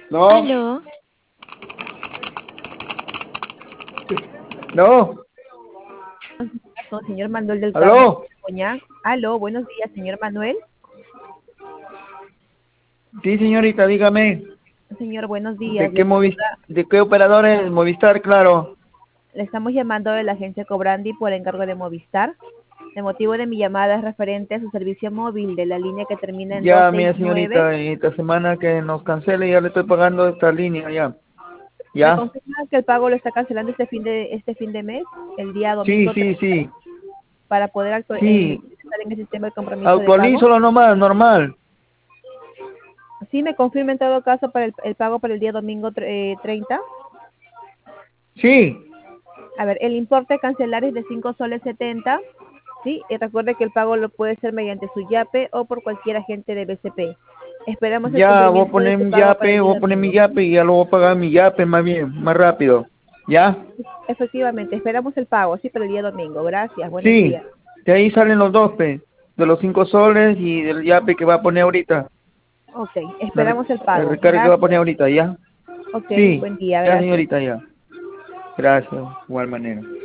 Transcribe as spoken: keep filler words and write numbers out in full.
No, Aló, no, Con señor Manuel del Carmen aló. Coñac. Aló, buenos días, señor Manuel. Sí, señorita, dígame. Señor, buenos días. ¿De Le qué movis saluda, de qué operador es? Movistar, claro. le estamos llamando de la agencia Cobrandi por encargo de Movistar. El motivo de mi llamada es referente a su servicio móvil de la línea que termina en Ya, mira, doscientos sesenta y nueve. señorita, esta semana que nos cancele, ya le estoy pagando esta línea, ya. ¿Me ¿Ya? confirma que el pago lo está cancelando este fin de este fin de mes, el día Sí, domingo sí, treinta, sí. para poder actu- en- Sí. ingresar en el sistema de compromiso de pago? Actualízalo nomás, normal. Sí, me confirma en todo caso para el, el pago para el día domingo tre- eh, treinta. Sí. A ver, el importe a cancelar es de cinco soles setenta, ¿sí? Y recuerde que el pago lo puede ser mediante su YAPE o por cualquier agente de B C P. Esperamos el Ya, voy a cumplimiento de poner su mi pago para el yape, voy día a poner mi domingo. yape y ya lo voy a pagar mi yape más bien, más rápido. ¿Ya? Efectivamente, esperamos el pago, sí, para el día domingo. Gracias, buenos Sí. días. De ahí salen los dos, pe. De los cinco soles y del yape que va a poner ahorita. Ok, La re- esperamos el el pago. recarga que va a poner Gracias. ahorita, ¿ya? Ok, Sí. buen día, Ya, gracias. señorita, ya. Gracias. Igual manera.